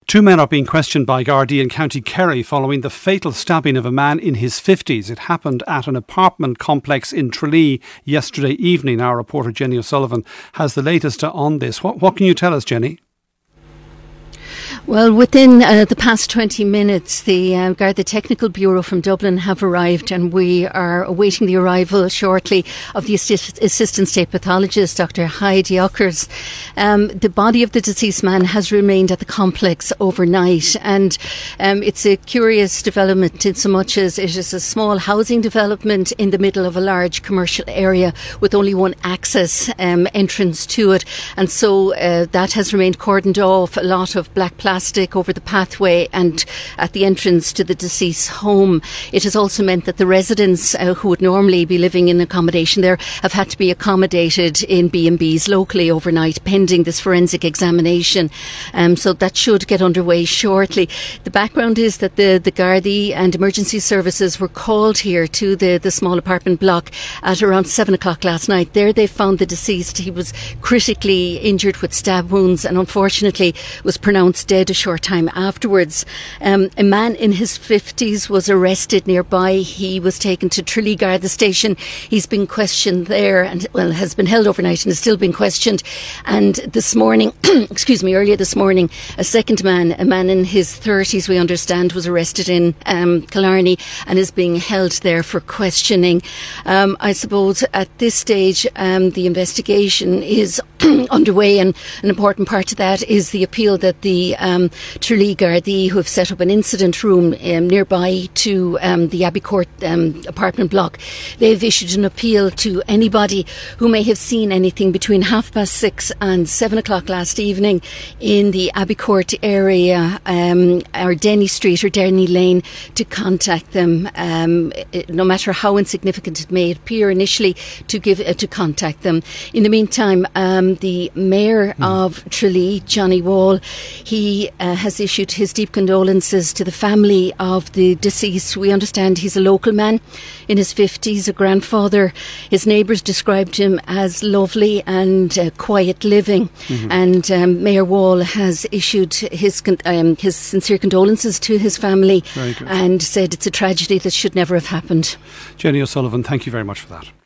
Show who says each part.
Speaker 1: Two men are being questioned by Gardaí in County Kerry following the fatal stabbing of a man in his 50s. It happened at an apartment complex in Tralee yesterday evening. Our reporter Jenny O'Sullivan has the latest on this. What can you tell us, Jenny?
Speaker 2: Well, within the past 20 minutes, the Garda Technical Bureau from Dublin have arrived, and we are awaiting the arrival shortly of the Assistant State Pathologist, Dr. Heidi Ockers. The body of the deceased man has remained at the complex overnight, and it's a curious development in so much as it is a small housing development in the middle of a large commercial area with only one access entrance to it, and so that has remained cordoned off. A lot of black plastic over the pathway and at the entrance to the deceased's home. It has also meant that the residents who would normally be living in accommodation there have had to be accommodated in B&Bs locally overnight pending this forensic examination. So that should get underway shortly. The background is that the Gardaí and emergency services were called here to the small apartment block at around 7 o'clock last night. There they found the deceased. He was critically injured with stab wounds and unfortunately was pronounced dead a short time afterwards. A man in his 50s was arrested nearby. He was taken to Tralee Garda Station. He's been questioned there and has been held overnight and is still being questioned. And this morning, earlier this morning, a second man, a man in his 30s, we understand, was arrested in Killarney and is being held there for questioning. I suppose at this stage the investigation is underway, and an important part of that is the appeal that the Tralee Gardaí, who have set up an incident room nearby to the Abbey Court apartment block, they've issued an appeal to anybody who may have seen anything between 6:30 and 7 o'clock last evening in the Abbey Court area or Denny Street or Denny Lane to contact them, no matter how insignificant it may appear initially, to contact them. In the meantime, the Mayor of Tralee, Johnny Wall, he has issued his deep condolences to the family of the deceased. We understand he's a local man in his 50s, a grandfather. His neighbours described him as lovely and quiet living. And Mayor Wall has issued his sincere condolences to his family and said it's a tragedy that should never have happened.
Speaker 1: Jenny O'Sullivan, thank you very much for that.